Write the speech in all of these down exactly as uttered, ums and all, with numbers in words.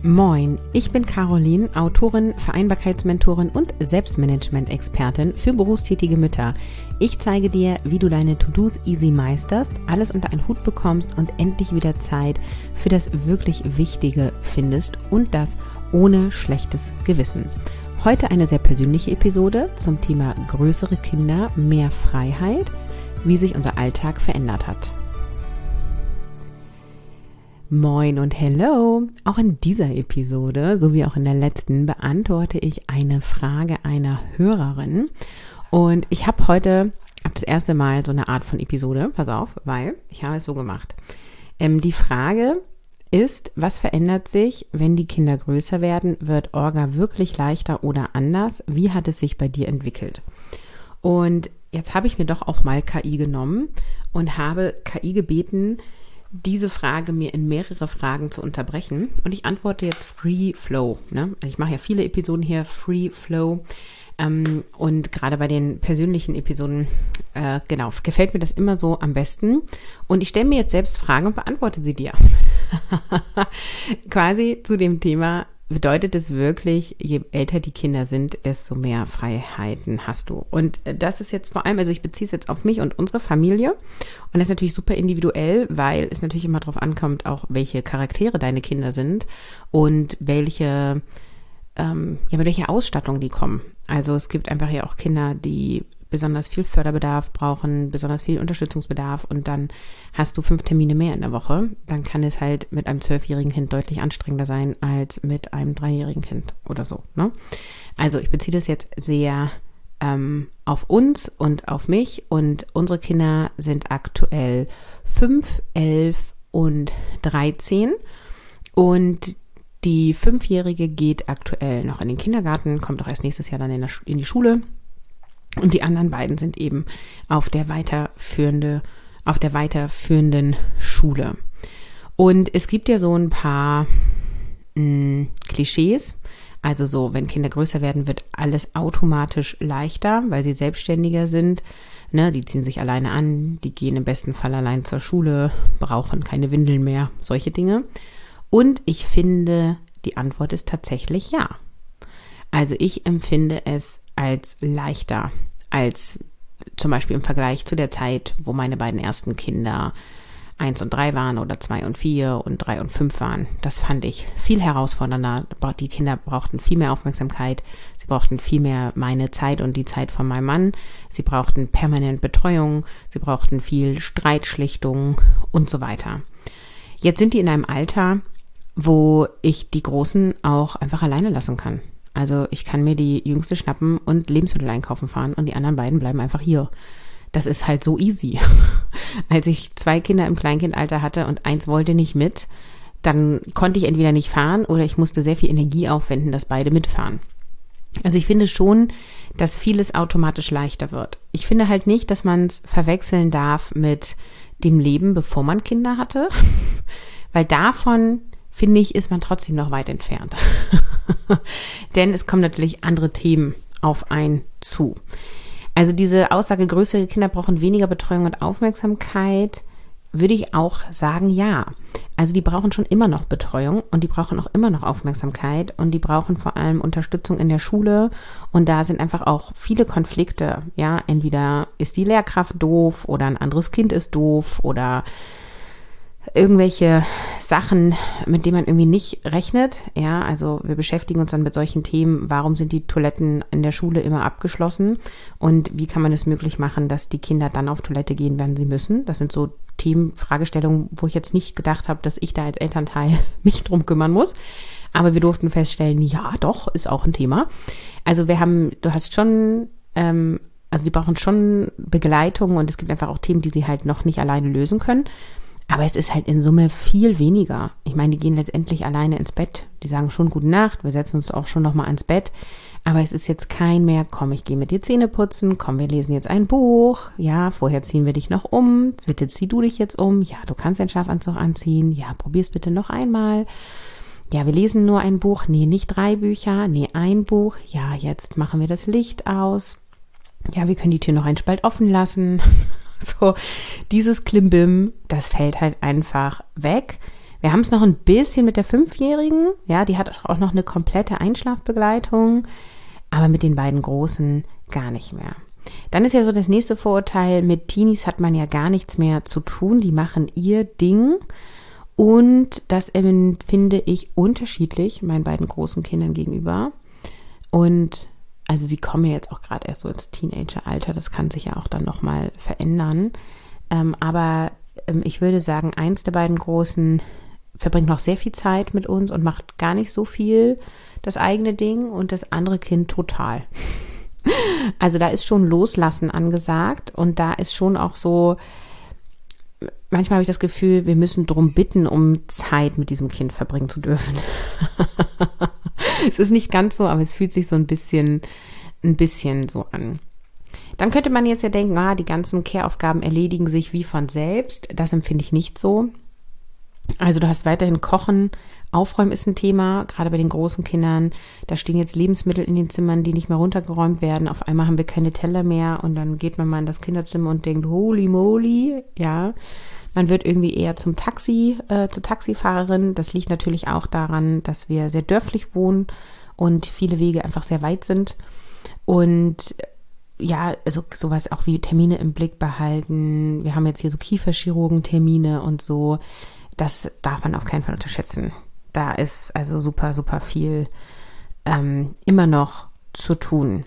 Moin, ich bin Caroline, Autorin, Vereinbarkeitsmentorin und Selbstmanagement-Expertin für berufstätige Mütter. Ich zeige dir, wie du deine To-Dos easy meisterst, alles unter einen Hut bekommst und endlich wieder Zeit für das wirklich Wichtige findest und das ohne schlechtes Gewissen. Heute eine sehr persönliche Episode zum Thema größere Kinder, mehr Freiheit, wie sich unser Alltag verändert hat. Moin und hello! Auch in dieser Episode, so wie auch in der letzten, beantworte ich eine Frage einer Hörerin. Und ich habe heute hab das erste Mal so eine Art von Episode, pass auf, weil ich habe es so gemacht. Ähm, die Frage ist, was verändert sich, wenn die Kinder größer werden? Wird Orga wirklich leichter oder anders? Wie hat es sich bei dir entwickelt? Und jetzt habe ich mir doch auch mal K I genommen und habe K I gebeten, diese Frage mir in mehrere Fragen zu unterbrechen. Und ich antworte jetzt Free Flow. Ne? Ich mache ja viele Episoden hier, Free Flow. Ähm, und gerade bei den persönlichen Episoden, äh, genau, gefällt mir das immer so am besten. Und ich stelle mir jetzt selbst Fragen und beantworte sie dir. Quasi zu dem Thema, bedeutet es wirklich, je älter die Kinder sind, desto mehr Freiheiten hast du. Und das ist jetzt vor allem, also ich beziehe es jetzt auf mich und unsere Familie. Und das ist natürlich super individuell, weil es natürlich immer darauf ankommt, auch welche Charaktere deine Kinder sind und welche, ähm, ja, mit welcher Ausstattung die kommen. Also es gibt einfach ja auch Kinder, die besonders viel Förderbedarf brauchen, besonders viel Unterstützungsbedarf und dann hast du fünf Termine mehr in der Woche, dann kann es halt mit einem zwölfjährigen Kind deutlich anstrengender sein als mit einem dreijährigen Kind oder so. Ne? Also ich beziehe das jetzt sehr ähm, auf uns und auf mich und unsere Kinder sind aktuell fünf, elf und dreizehn und die Fünfjährige geht aktuell noch in den Kindergarten, kommt auch erst nächstes Jahr dann in, der, in die Schule. Und die anderen beiden sind eben auf der weiterführende, auf der weiterführenden Schule. Und es gibt ja so ein paar mh, Klischees. Also so, wenn Kinder größer werden, wird alles automatisch leichter, weil sie selbstständiger sind. Ne, die ziehen sich alleine an, die gehen im besten Fall allein zur Schule, brauchen keine Windeln mehr, solche Dinge. Und ich finde, die Antwort ist tatsächlich ja. Also ich empfinde es als leichter, als zum Beispiel im Vergleich zu der Zeit, wo meine beiden ersten Kinder eins und drei waren oder zwei und vier und drei und fünf waren. Das fand ich viel herausfordernder. Die Kinder brauchten viel mehr Aufmerksamkeit. Sie brauchten viel mehr meine Zeit und die Zeit von meinem Mann. Sie brauchten permanent Betreuung. Sie brauchten viel Streitschlichtung und so weiter. Jetzt sind die in einem Alter, wo ich die Großen auch einfach alleine lassen kann. Also ich kann mir die Jüngste schnappen und Lebensmittel einkaufen fahren und die anderen beiden bleiben einfach hier. Das ist halt so easy. Als ich zwei Kinder im Kleinkindalter hatte und eins wollte nicht mit, dann konnte ich entweder nicht fahren oder ich musste sehr viel Energie aufwenden, dass beide mitfahren. Also ich finde schon, dass vieles automatisch leichter wird. Ich finde halt nicht, dass man es verwechseln darf mit dem Leben, bevor man Kinder hatte, weil davon, finde ich, ist man trotzdem noch weit entfernt. Denn es kommen natürlich andere Themen auf einen zu. Also diese Aussage, größere Kinder brauchen weniger Betreuung und Aufmerksamkeit, würde ich auch sagen, ja. Also die brauchen schon immer noch Betreuung und die brauchen auch immer noch Aufmerksamkeit und die brauchen vor allem Unterstützung in der Schule und da sind einfach auch viele Konflikte. Ja, entweder ist die Lehrkraft doof oder ein anderes Kind ist doof oder irgendwelche Sachen, mit denen man irgendwie nicht rechnet. Ja, also wir beschäftigen uns dann mit solchen Themen. Warum sind die Toiletten in der Schule immer abgeschlossen? Und wie kann man es möglich machen, dass die Kinder dann auf Toilette gehen, wenn sie müssen? Das sind so Themen, Fragestellungen, wo ich jetzt nicht gedacht habe, dass ich da als Elternteil mich drum kümmern muss. Aber wir durften feststellen, ja, doch, ist auch ein Thema. Also wir haben, du hast schon, ähm, also die brauchen schon Begleitung und es gibt einfach auch Themen, die sie halt noch nicht alleine lösen können. Aber es ist halt in Summe viel weniger. Ich meine, die gehen letztendlich alleine ins Bett. Die sagen schon gute Nacht, wir setzen uns auch schon nochmal ans Bett. Aber es ist jetzt kein mehr, komm, ich gehe mit dir Zähne putzen, komm, wir lesen jetzt ein Buch. Ja, vorher ziehen wir dich noch um. Bitte zieh du dich jetzt um. Ja, du kannst den Schlafanzug anziehen. Ja, probier's bitte noch einmal. Ja, wir lesen nur ein Buch. Nee, nicht drei Bücher. Nee, ein Buch. Ja, jetzt machen wir das Licht aus. Ja, wir können die Tür noch einen Spalt offen lassen. So, dieses Klimbim, das fällt halt einfach weg, Wir haben es noch ein bisschen mit der Fünfjährigen, ja, die hat auch noch eine komplette Einschlafbegleitung, aber mit den beiden Großen gar nicht mehr. Dann ist ja so das nächste Vorurteil, mit Teenies hat man ja gar nichts mehr zu tun, die machen ihr Ding und das empfinde ich unterschiedlich meinen beiden großen Kindern gegenüber und also sie kommen ja jetzt auch gerade erst so ins Teenageralter, das kann sich ja auch dann nochmal verändern, ähm, aber ähm, ich würde sagen, eins der beiden Großen verbringt noch sehr viel Zeit mit uns und macht gar nicht so viel das eigene Ding und das andere Kind total. Also da ist schon Loslassen angesagt und da ist schon auch so, manchmal habe ich das Gefühl, wir müssen darum bitten, um Zeit mit diesem Kind verbringen zu dürfen. Es ist nicht ganz so, aber es fühlt sich so ein bisschen, ein bisschen so an. Dann könnte man jetzt ja denken, ah, die ganzen Care-Aufgaben erledigen sich wie von selbst. Das empfinde ich nicht so. Also du hast weiterhin Kochen, Aufräumen ist ein Thema, gerade bei den großen Kindern. Da stehen jetzt Lebensmittel in den Zimmern, die nicht mehr runtergeräumt werden. Auf einmal haben wir keine Teller mehr und dann geht man mal in das Kinderzimmer und denkt, holy moly, ja. Man wird irgendwie eher zum Taxi, äh, zur Taxifahrerin. Das liegt natürlich auch daran, dass wir sehr dörflich wohnen und viele Wege einfach sehr weit sind. Und ja, also sowas auch wie Termine im Blick behalten. Wir haben jetzt hier so Kieferchirurgen-Termine und so. Das darf man auf keinen Fall unterschätzen. Da ist also super, super viel ähm, immer noch zu tun.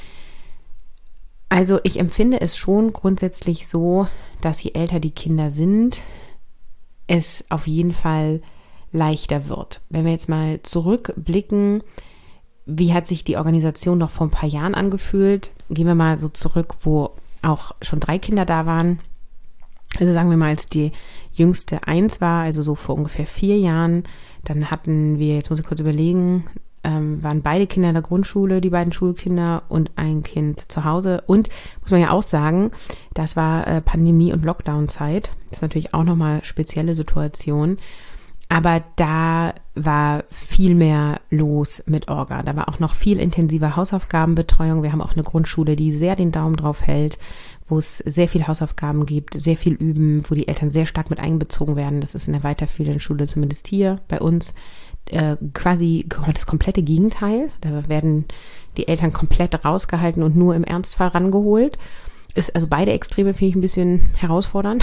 Also ich empfinde es schon grundsätzlich so, dass je älter die Kinder sind, es auf jeden Fall leichter wird. Wenn wir jetzt mal zurückblicken, wie hat sich die Organisation noch vor ein paar Jahren angefühlt? Gehen wir mal so zurück, wo auch schon drei Kinder da waren. Also sagen wir mal, als die jüngste eins war, also so vor ungefähr vier Jahren, dann hatten wir, jetzt muss ich kurz überlegen, ähm, waren beide Kinder in der Grundschule, die beiden Schulkinder und ein Kind zu Hause. Und muss man ja auch sagen, das war äh, Pandemie- und Lockdown-Zeit. Das ist natürlich auch nochmal spezielle Situation. Aber da war viel mehr los mit Orga. Da war auch noch viel intensiver Hausaufgabenbetreuung. Wir haben auch eine Grundschule, die sehr den Daumen drauf hält, wo es sehr viel Hausaufgaben gibt, sehr viel Üben, wo die Eltern sehr stark mit einbezogen werden. Das ist in der weiterführenden Schule, zumindest hier bei uns, äh, quasi das komplette Gegenteil. Da werden die Eltern komplett rausgehalten und nur im Ernstfall rangeholt. Ist also beide Extreme, finde ich, ein bisschen herausfordernd.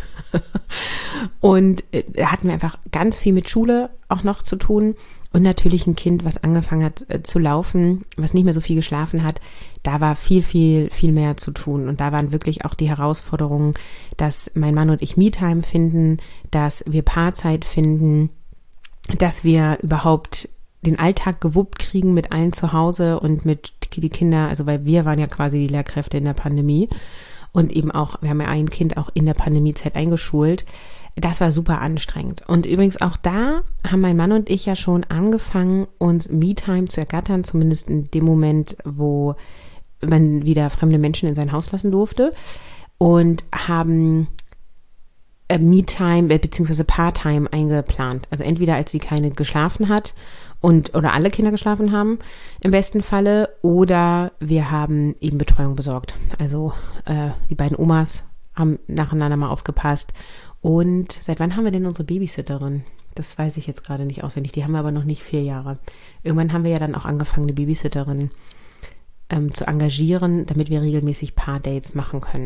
Und äh, da hatten wir einfach ganz viel mit Schule auch noch zu tun. Und natürlich ein Kind, was angefangen hat äh, zu laufen, was nicht mehr so viel geschlafen hat, da war viel, viel, viel mehr zu tun. Und da waren wirklich auch die Herausforderungen, dass mein Mann und ich Me-Time finden, dass wir Paarzeit finden, dass wir überhaupt den Alltag gewuppt kriegen mit allen zu Hause und mit die Kinder, also weil wir waren ja quasi die Lehrkräfte in der Pandemie und eben auch, wir haben ja ein Kind auch in der Pandemiezeit eingeschult. Das war super anstrengend. Und übrigens auch da haben mein Mann und ich ja schon angefangen, uns Me-Time zu ergattern, zumindest in dem Moment, wo man wieder fremde Menschen in sein Haus lassen durfte und haben äh, Me-Time bzw. Part-Time eingeplant. Also entweder als sie keine geschlafen hat und oder alle Kinder geschlafen haben, im besten Falle, oder wir haben eben Betreuung besorgt. Also äh, die beiden Omas haben nacheinander mal aufgepasst. Und seit wann haben wir denn unsere Babysitterin? Das weiß ich jetzt gerade nicht auswendig. Die haben wir aber noch nicht vier Jahre. Irgendwann haben wir ja dann auch angefangen, eine Babysitterin ähm, zu engagieren, damit wir regelmäßig Paar-Dates machen können.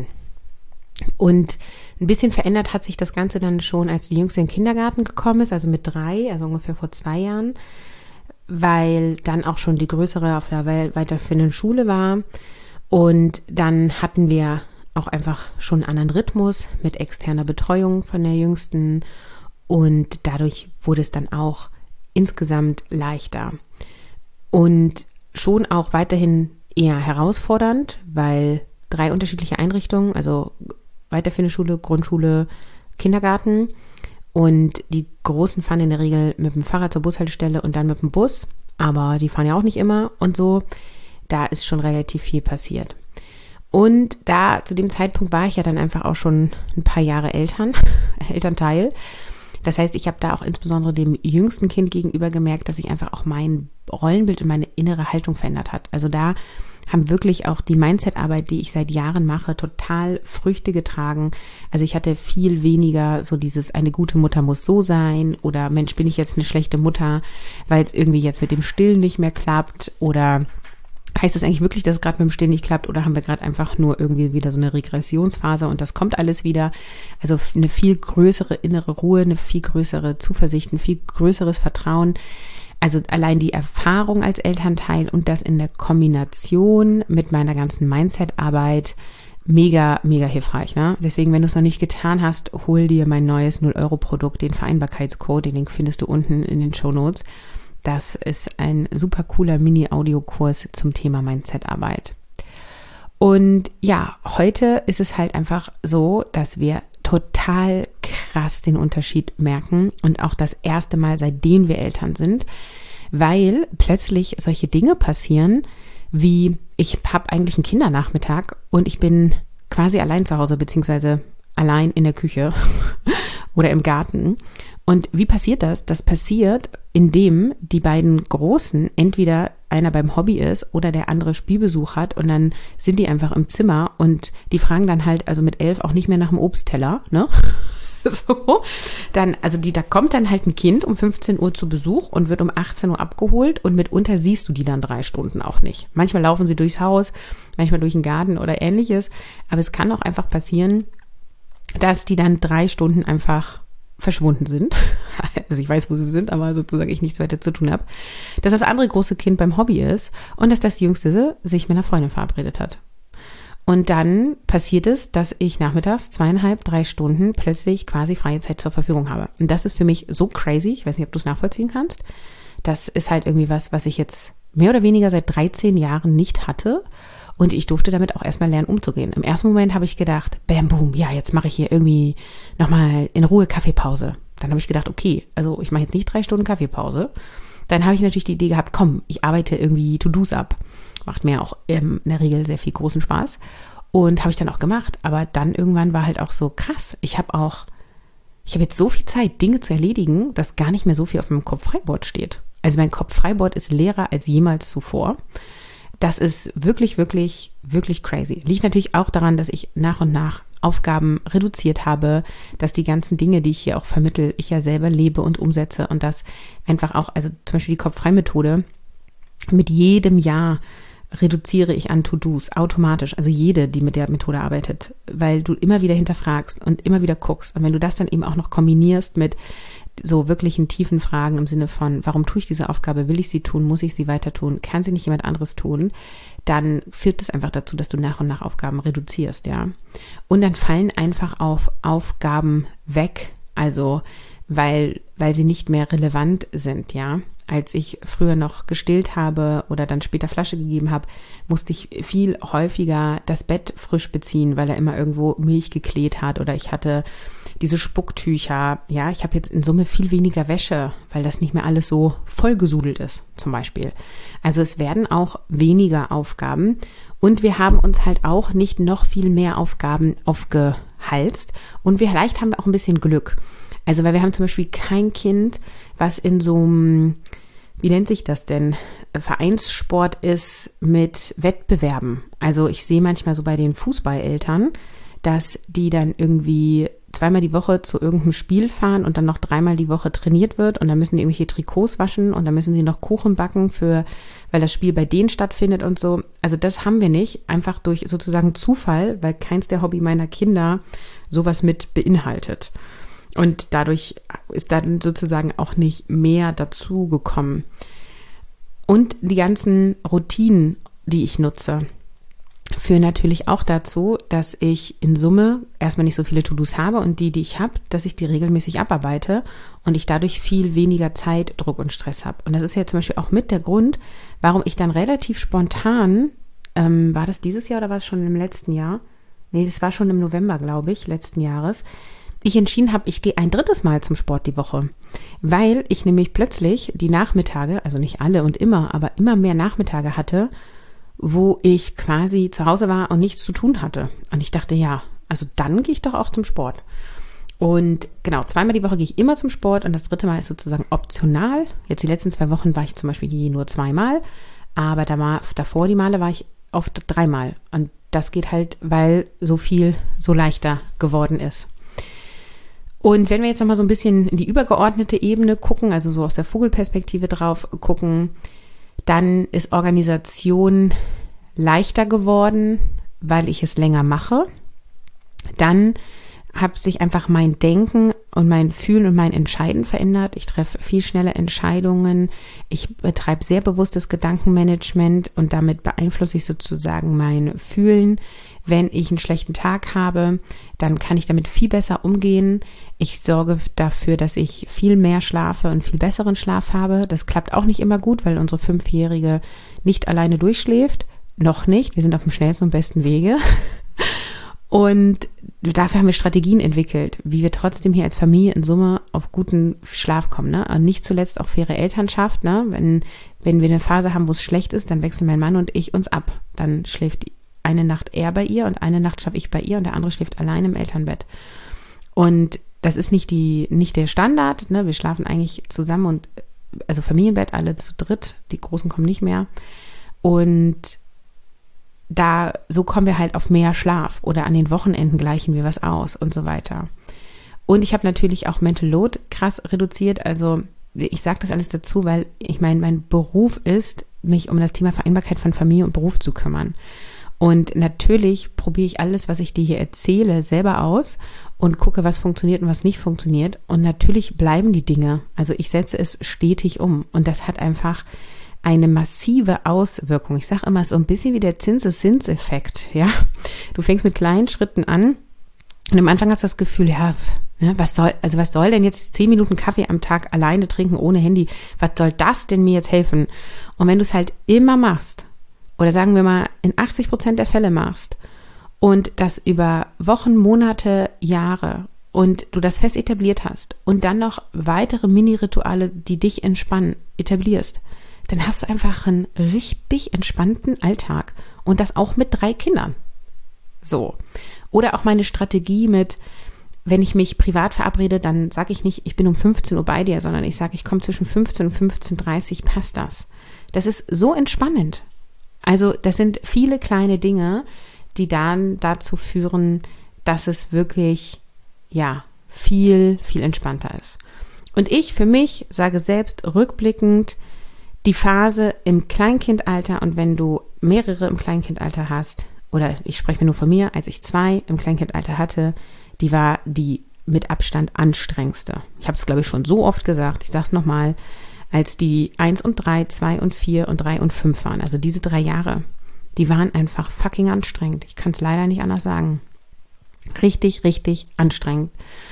Und ein bisschen verändert hat sich das Ganze dann schon, als die Jüngste in den Kindergarten gekommen ist, also mit drei, also ungefähr vor zwei Jahren, weil dann auch schon die größere auf der weiterführenden Schule war. Und dann hatten wir auch einfach schon einen anderen Rhythmus mit externer Betreuung von der Jüngsten und dadurch wurde es dann auch insgesamt leichter und schon auch weiterhin eher herausfordernd, weil drei unterschiedliche Einrichtungen, also weiterführende Schule, Grundschule, Kindergarten, und die Großen fahren in der Regel mit dem Fahrrad zur Bushaltestelle und dann mit dem Bus, aber die fahren ja auch nicht immer und so, da ist schon relativ viel passiert. Und da, zu dem Zeitpunkt war ich ja dann einfach auch schon ein paar Jahre Eltern, Elternteil. Das heißt, ich habe da auch insbesondere dem jüngsten Kind gegenüber gemerkt, dass sich einfach auch mein Rollenbild und meine innere Haltung verändert hat. Also da haben wirklich auch die Mindset-Arbeit, die ich seit Jahren mache, total Früchte getragen. Also ich hatte viel weniger so dieses, eine gute Mutter muss so sein oder Mensch, bin ich jetzt eine schlechte Mutter, weil es irgendwie jetzt mit dem Stillen nicht mehr klappt oder heißt es eigentlich wirklich, dass es gerade mit dem Stillen nicht klappt oder haben wir gerade einfach nur irgendwie wieder so eine Regressionsphase und das kommt alles wieder. Also eine viel größere innere Ruhe, eine viel größere Zuversicht, ein viel größeres Vertrauen. Also allein die Erfahrung als Elternteil und das in der Kombination mit meiner ganzen Mindset-Arbeit, mega, mega hilfreich. Ne? Deswegen, wenn du es noch nicht getan hast, hol dir mein neues null Euro Produkt, den Vereinbarkeitscode, den Link findest du unten in den Shownotes. Das ist ein super cooler Mini-Audiokurs zum Thema Mindset-Arbeit. Und ja, heute ist es halt einfach so, dass wir total krass den Unterschied merken und auch das erste Mal, seitdem wir Eltern sind, weil plötzlich solche Dinge passieren, wie ich habe eigentlich einen Kindernachmittag und ich bin quasi allein zu Hause, beziehungsweise allein in der Küche oder im Garten. Und wie passiert das? Das passiert, indem die beiden Großen entweder einer beim Hobby ist oder der andere Spielbesuch hat und dann sind die einfach im Zimmer und die fragen dann halt also mit elf auch nicht mehr nach dem Obstteller, ne? So, dann, also die, da kommt dann halt ein Kind um fünfzehn Uhr zu Besuch und wird um achtzehn Uhr abgeholt und mitunter siehst du die dann drei Stunden auch nicht. Manchmal laufen sie durchs Haus, manchmal durch den Garten oder ähnliches, aber es kann auch einfach passieren, dass die dann drei Stunden einfach verschwunden sind. Also ich weiß, wo sie sind, aber sozusagen ich nichts weiter zu tun habe. Dass das andere große Kind beim Hobby ist und dass das jüngste sich mit einer Freundin verabredet hat. Und dann passiert es, dass ich nachmittags zweieinhalb, drei Stunden plötzlich quasi freie Zeit zur Verfügung habe. Und das ist für mich so crazy. Ich weiß nicht, ob du es nachvollziehen kannst. Das ist halt irgendwie was, was ich jetzt mehr oder weniger seit dreizehn Jahren nicht hatte. Und ich durfte damit auch erstmal lernen, umzugehen. Im ersten Moment habe ich gedacht, bam, boom, ja, jetzt mache ich hier irgendwie nochmal in Ruhe Kaffeepause. Dann habe ich gedacht, okay, also ich mache jetzt nicht drei Stunden Kaffeepause. Dann habe ich natürlich die Idee gehabt, komm, ich arbeite irgendwie To-Dos ab. Macht mir auch ähm, in der Regel sehr viel großen Spaß. Und habe ich dann auch gemacht. Aber dann irgendwann war halt auch so krass. Ich habe auch, ich habe jetzt so viel Zeit, Dinge zu erledigen, dass gar nicht mehr so viel auf meinem Kopf-Freiboard steht. Also mein Kopf-Freiboard ist leerer als jemals zuvor. Das ist wirklich, wirklich, wirklich crazy. Liegt natürlich auch daran, dass ich nach und nach Aufgaben reduziert habe, dass die ganzen Dinge, die ich hier auch vermittle, ich ja selber lebe und umsetze und dass einfach auch, also zum Beispiel die Kopf-frei-Methode, mit jedem Jahr reduziere ich an To-Dos automatisch, also jede, die mit der Methode arbeitet, weil du immer wieder hinterfragst und immer wieder guckst. Und wenn du das dann eben auch noch kombinierst mit so wirklichen tiefen Fragen im Sinne von, warum tue ich diese Aufgabe, will ich sie tun, muss ich sie weiter tun, kann sie nicht jemand anderes tun, dann führt es einfach dazu, dass du nach und nach Aufgaben reduzierst, ja. Und dann fallen einfach auf Aufgaben weg, also weil, weil sie nicht mehr relevant sind, ja. Als ich früher noch gestillt habe oder dann später Flasche gegeben habe, musste ich viel häufiger das Bett frisch beziehen, weil er immer irgendwo Milch gekläht hat oder ich hatte diese Spucktücher. Ja, ich habe jetzt in Summe viel weniger Wäsche, weil das nicht mehr alles so vollgesudelt ist, zum Beispiel. Also es werden auch weniger Aufgaben und wir haben uns halt auch nicht noch viel mehr Aufgaben aufgehalst und wir, vielleicht haben wir auch ein bisschen Glück. Also weil wir haben zum Beispiel kein Kind, was in so einem, wie nennt sich das denn, Vereinssport ist mit Wettbewerben. Also ich sehe manchmal so bei den Fußballeltern, dass die dann irgendwie zweimal die Woche zu irgendeinem Spiel fahren und dann noch dreimal die Woche trainiert wird und dann müssen die irgendwelche Trikots waschen und dann müssen sie noch Kuchen backen für, weil das Spiel bei denen stattfindet und so. Also das haben wir nicht, einfach durch sozusagen Zufall, weil keins der Hobby meiner Kinder sowas mit beinhaltet. Und dadurch ist dann sozusagen auch nicht mehr dazu gekommen. Und die ganzen Routinen, die ich nutze, führen natürlich auch dazu, dass ich in Summe erstmal nicht so viele To-Dos habe und die, die ich habe, dass ich die regelmäßig abarbeite und ich dadurch viel weniger Zeit, Druck und Stress habe. Und das ist ja zum Beispiel auch mit der Grund, warum ich dann relativ spontan, ähm, war das dieses Jahr oder war es schon im letzten Jahr? Nee, das war schon im November, glaube ich, letzten Jahres, ich entschieden habe, ich gehe ein drittes Mal zum Sport die Woche, weil ich nämlich plötzlich die Nachmittage, also nicht alle und immer, aber immer mehr Nachmittage hatte, wo ich quasi zu Hause war und nichts zu tun hatte. Und ich dachte, ja, also dann gehe ich doch auch zum Sport. Und genau, zweimal die Woche gehe ich immer zum Sport und das dritte Mal ist sozusagen optional. Jetzt die letzten zwei Wochen war ich zum Beispiel je nur zweimal, aber da war, davor die Male war ich oft dreimal. Und das geht halt, weil so viel so leichter geworden ist. Und wenn wir jetzt nochmal so ein bisschen in die übergeordnete Ebene gucken, also so aus der Vogelperspektive drauf gucken, dann ist Organisation leichter geworden, weil ich es länger mache. Dann hat sich einfach mein Denken und mein Fühlen und mein Entscheiden verändert. Ich treffe viel schneller Entscheidungen. Ich betreibe sehr bewusstes Gedankenmanagement und damit beeinflusse ich sozusagen mein Fühlen. Wenn ich einen schlechten Tag habe, dann kann ich damit viel besser umgehen. Ich sorge dafür, dass ich viel mehr schlafe und viel besseren Schlaf habe. Das klappt auch nicht immer gut, weil unsere Fünfjährige nicht alleine durchschläft. Noch nicht. Wir sind auf dem schnellsten und besten Wege. Und dafür haben wir Strategien entwickelt, wie wir trotzdem hier als Familie in Summe auf guten Schlaf kommen. Ne? Und nicht zuletzt auch faire Elternschaft. Ne? Wenn, wenn wir eine Phase haben, wo es schlecht ist, dann wechseln mein Mann und ich uns ab. Dann schläft eine Nacht er bei ihr und eine Nacht schlafe ich bei ihr und der andere schläft allein im Elternbett. Und das ist nicht die nicht der Standard. Ne? Wir schlafen eigentlich zusammen und also Familienbett alle zu dritt. Die Großen kommen nicht mehr. Und da, so kommen wir halt auf mehr Schlaf oder an den Wochenenden gleichen wir was aus und so weiter. Und ich habe natürlich auch Mental Load krass reduziert. Also ich sage das alles dazu, weil ich meine, mein Beruf ist, mich um das Thema Vereinbarkeit von Familie und Beruf zu kümmern. Und natürlich probiere ich alles, was ich dir hier erzähle, selber aus und gucke, was funktioniert und was nicht funktioniert. Und natürlich bleiben die Dinge. Also ich setze es stetig um. Und das hat einfach eine massive Auswirkung. Ich sage immer, so ein bisschen wie der Zinseszins-Effekt, ja. Du fängst mit kleinen Schritten an und am Anfang hast du das Gefühl, ja, ne, was soll, also was soll denn jetzt zehn Minuten Kaffee am Tag alleine trinken ohne Handy? Was soll das denn mir jetzt helfen? Und wenn du es halt immer machst, oder sagen wir mal in achtzig Prozent der Fälle machst und das über Wochen, Monate, Jahre und du das fest etabliert hast und dann noch weitere Mini-Rituale, die dich entspannen, etablierst, dann hast du einfach einen richtig entspannten Alltag und das auch mit drei Kindern. So. Oder auch meine Strategie mit, wenn ich mich privat verabrede, dann sage ich nicht, ich bin um fünfzehn Uhr bei dir, sondern ich sage, ich komme zwischen fünfzehn und fünfzehn Uhr dreißig, passt das. Das ist so entspannend. Also das sind viele kleine Dinge, die dann dazu führen, dass es wirklich, ja, viel, viel entspannter ist. Und ich für mich sage selbst rückblickend, die Phase im Kleinkindalter und wenn du mehrere im Kleinkindalter hast, oder ich spreche mir nur von mir, als ich zwei im Kleinkindalter hatte, die war die mit Abstand anstrengendste. Ich habe es, glaube ich, schon so oft gesagt, ich sage es nochmal, als die eins und drei, zwei und vier und drei und fünf waren, also diese drei Jahre, die waren einfach fucking anstrengend. Ich kann es leider nicht anders sagen. Richtig, richtig anstrengend.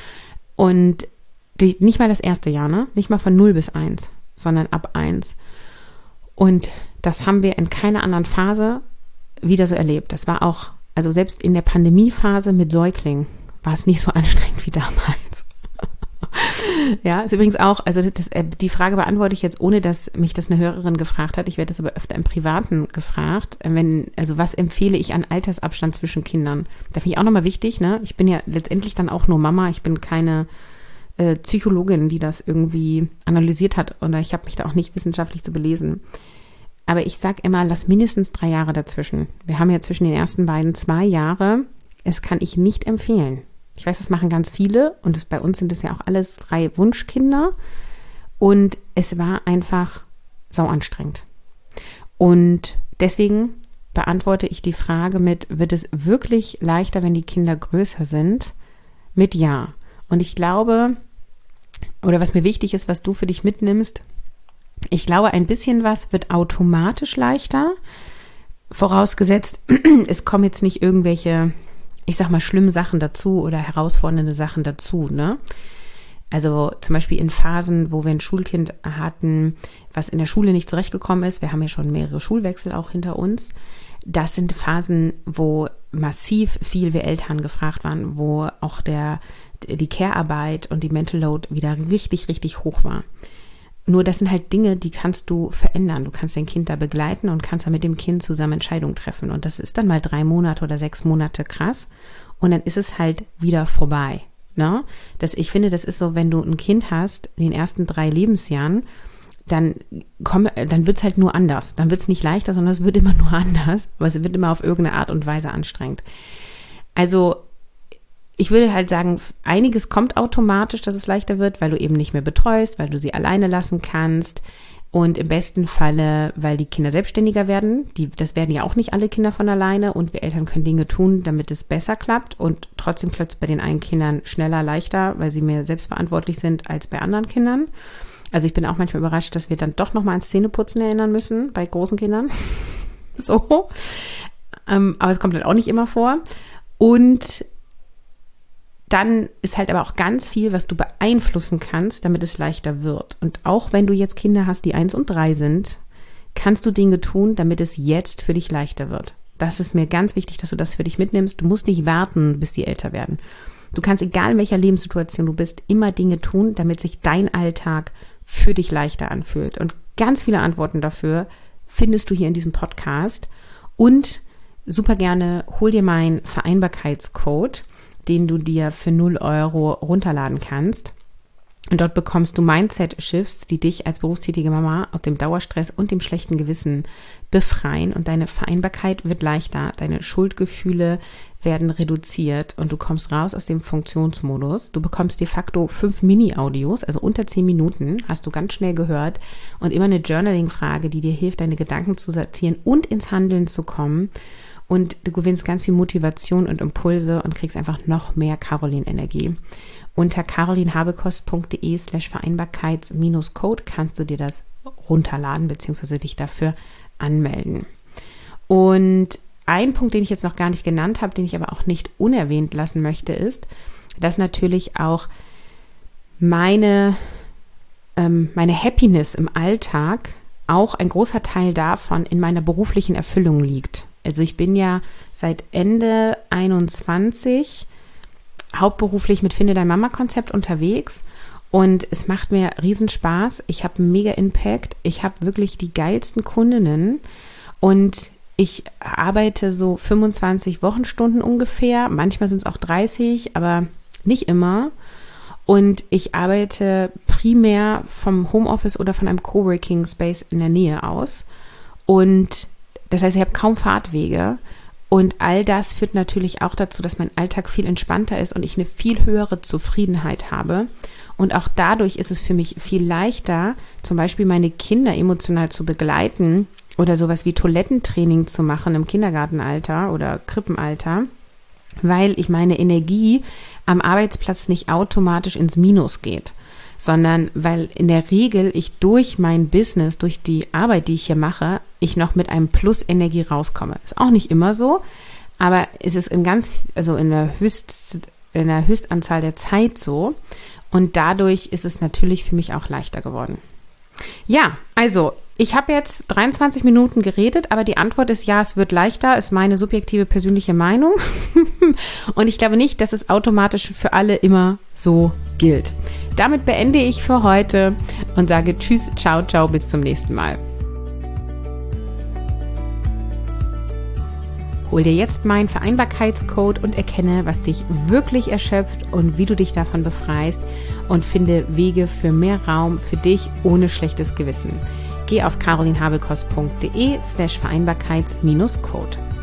Und die, nicht mal das erste Jahr, ne? Nicht mal von null bis eins, sondern ab eins. Und das haben wir in keiner anderen Phase wieder so erlebt. Das war auch, also selbst in der Pandemiephase mit Säuglingen war es nicht so anstrengend wie damals. Ja, ist übrigens auch, also das, die Frage beantworte ich jetzt, ohne dass mich das eine Hörerin gefragt hat. Ich werde das aber öfter im Privaten gefragt. Wenn, also was empfehle ich an Altersabstand zwischen Kindern? Da finde ich auch nochmal wichtig, ne? Ich bin ja letztendlich dann auch nur Mama. Ich bin keine äh, Psychologin, die das irgendwie analysiert hat. Oder ich habe mich da auch nicht wissenschaftlich zu belesen. Aber ich sage immer, lass mindestens drei Jahre dazwischen. Wir haben ja zwischen den ersten beiden zwei Jahre. Es kann ich nicht empfehlen. Ich weiß, das machen ganz viele und das, bei uns sind es ja auch alles drei Wunschkinder und es war einfach sau anstrengend. Und deswegen beantworte ich die Frage mit, wird es wirklich leichter, wenn die Kinder größer sind? Mit ja. Und ich glaube, oder was mir wichtig ist, was du für dich mitnimmst, ich glaube, ein bisschen was wird automatisch leichter, vorausgesetzt, es kommen jetzt nicht irgendwelche, ich sag mal, schlimme Sachen dazu oder herausfordernde Sachen dazu, ne? Also zum Beispiel in Phasen, wo wir ein Schulkind hatten, was in der Schule nicht zurechtgekommen ist, wir haben ja schon mehrere Schulwechsel auch hinter uns, das sind Phasen, wo massiv viel wir Eltern gefragt waren, wo auch der, die Care-Arbeit und die Mental Load wieder richtig, richtig hoch war. Nur das sind halt Dinge, die kannst du verändern. Du kannst dein Kind da begleiten und kannst dann mit dem Kind zusammen Entscheidungen treffen. Und das ist dann mal drei Monate oder sechs Monate krass. Und dann ist es halt wieder vorbei. Ne? Das, ich finde, das ist so, wenn du ein Kind hast, in den ersten drei Lebensjahren, dann komm, dann wird's halt nur anders. Dann wird's nicht leichter, sondern es wird immer nur anders, aber es wird immer auf irgendeine Art und Weise anstrengend. Also ich würde halt sagen, einiges kommt automatisch, dass es leichter wird, weil du eben nicht mehr betreust, weil du sie alleine lassen kannst und im besten Falle, weil die Kinder selbstständiger werden. Die, das werden ja auch nicht alle Kinder von alleine und wir Eltern können Dinge tun, damit es besser klappt und trotzdem klappt es bei den einen Kindern schneller, leichter, weil sie mehr selbstverantwortlich sind als bei anderen Kindern. Also ich bin auch manchmal überrascht, dass wir dann doch nochmal ans Zähneputzen erinnern müssen bei großen Kindern. So. Ähm, aber es kommt halt auch nicht immer vor. Und dann ist halt aber auch ganz viel, was du beeinflussen kannst, damit es leichter wird. Und auch wenn du jetzt Kinder hast, die eins und drei sind, kannst du Dinge tun, damit es jetzt für dich leichter wird. Das ist mir ganz wichtig, dass du das für dich mitnimmst. Du musst nicht warten, bis die älter werden. Du kannst, egal in welcher Lebenssituation du bist, immer Dinge tun, damit sich dein Alltag für dich leichter anfühlt. Und ganz viele Antworten dafür findest du hier in diesem Podcast. Und super gerne hol dir meinen Vereinbarkeitscode, den du dir für null Euro runterladen kannst. Und dort bekommst du Mindset-Shifts, die dich als berufstätige Mama aus dem Dauerstress und dem schlechten Gewissen befreien. Und deine Vereinbarkeit wird leichter, deine Schuldgefühle werden reduziert und du kommst raus aus dem Funktionsmodus. Du bekommst de facto fünf Mini-Audios, also unter zehn Minuten, hast du ganz schnell gehört. Und immer eine Journaling-Frage, die dir hilft, deine Gedanken zu sortieren und ins Handeln zu kommen. Und du gewinnst ganz viel Motivation und Impulse und kriegst einfach noch mehr Caroline-Energie. Unter carolinhabekost.de slash Vereinbarkeits-Code kannst du dir das runterladen bzw. dich dafür anmelden. Und ein Punkt, den ich jetzt noch gar nicht genannt habe, den ich aber auch nicht unerwähnt lassen möchte, ist, dass natürlich auch meine, ähm, meine Happiness im Alltag auch ein großer Teil davon in meiner beruflichen Erfüllung liegt. Also ich bin ja seit Ende einundzwanzig hauptberuflich mit Finde Dein Mama-Konzept unterwegs und es macht mir riesen Spaß. Ich habe einen mega Impact. Ich habe wirklich die geilsten Kundinnen und ich arbeite so fünfundzwanzig Wochenstunden ungefähr. Manchmal sind es auch dreißig, aber nicht immer. Und ich arbeite primär vom Homeoffice oder von einem Coworking Space in der Nähe aus. Und das heißt, ich habe kaum Fahrtwege. Und all das führt natürlich auch dazu, dass mein Alltag viel entspannter ist und ich eine viel höhere Zufriedenheit habe. Und auch dadurch ist es für mich viel leichter, zum Beispiel meine Kinder emotional zu begleiten oder sowas wie Toilettentraining zu machen im Kindergartenalter oder Krippenalter, weil ich meine Energie am Arbeitsplatz nicht automatisch ins Minus geht, sondern weil in der Regel ich durch mein Business, durch die Arbeit, die ich hier mache, ich noch mit einem Plus Energie rauskomme. Ist auch nicht immer so, aber es ist in ganz, also in der Höchst, in der Höchstanzahl der Zeit so und dadurch ist es natürlich für mich auch leichter geworden. Ja, also ich habe jetzt dreiundzwanzig Minuten geredet, aber die Antwort ist ja, es wird leichter, ist meine subjektive persönliche Meinung und ich glaube nicht, dass es automatisch für alle immer so gilt. Damit beende ich für heute und sage Tschüss, ciao, ciao, bis zum nächsten Mal. Hol dir jetzt meinen Vereinbarkeitscode und erkenne, was dich wirklich erschöpft und wie du dich davon befreist und finde Wege für mehr Raum für dich ohne schlechtes Gewissen. Geh auf carolinhabekost.de slash Vereinbarkeits-Code.